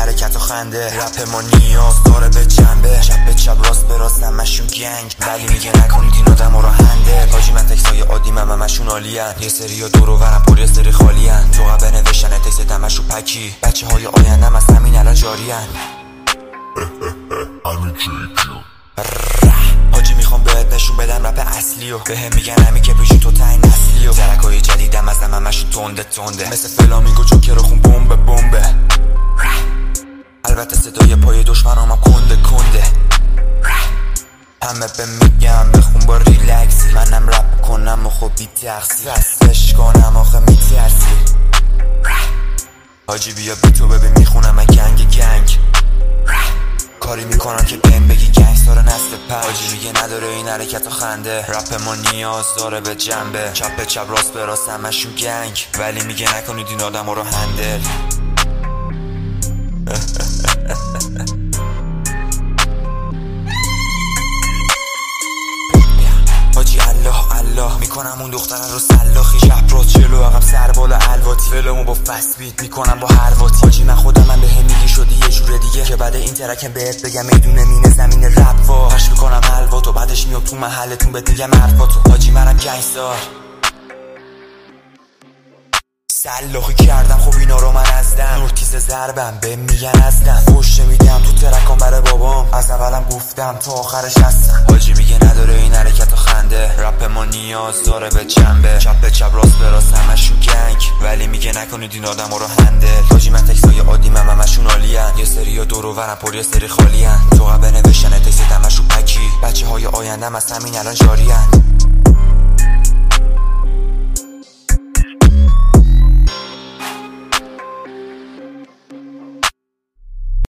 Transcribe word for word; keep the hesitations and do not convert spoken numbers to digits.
حرکت و خنده. رپ ما نیاز داره به جنبه، چپ به چپ راست به راست همشون گنگ، ولی میگه نکنید این آدم رو هندل. حاجی من تکسای عادی من همشون عالین، یه سری ها دور و برم پر یه سری خالین. تو قبل نوشتن تکس دمشو پکی، بچه های آیندم از همین الان جارین. حاجی میخوام بهت نشون بدم رپ اصلی و بهم میگن همین که پیشون تو تای نسلی و درکای جدیدم از همشون تنده تنده، مثل فلامینگو جوکر و خون بمب بمبه. البته صدای پای دشمنام هم کنده کنده، همه به میگم بخون با ریلکسی، منم رپ کنم و خب بی تقصیر فستش کنم آخه میترسی. حاجی بیا بی تو ببین میخونم من گنگ گنگ، کاری میکنم که بهم بگی گنگستار نسل پنج. حاجی میگه نداره این حرکت و خنده، رپ ما نیاز داره به جنبه، چپ به چپ راست به راست همشون گنگ، ولی میگه نکنید این آدم رو هندل. حاجی الله الله میکنم اون دختره رو سلاخی، جبرات جلو عقب سر بالا الواتی، فلمو با فست بیت میکنم با هر واتی. حاجی من خودم من بهم میگی شدی یه جور دیگه، که بعد این ترکم بهت بگم میدونه مینه زمین رپ وا پش میکنم حلواتو، بعدش میام تو محلتون بهت میگم حرفاتو. حاجی منم گنگستار سلاخی کردم، خب اینا رو من ازدم نورتیز ضربم به میگن ازدم، پشت میدم تو ترکام برای بابام، از اولم گفتم تا آخرش هستم. حاجی میگه نداره این حرکت و خنده، رپ ما نیاز داره به جنبه، چپ به چپ راست به راست همشون گنگ، ولی میگه نکنید این آدم رو هندل. حاجی من تکسای عادی من همشون عالین، یه سری ها دور و برم پر یه سری خالین. تو قبل نوشتن تکس دمشو پکی، بچه های آیندم از همین الان جارین.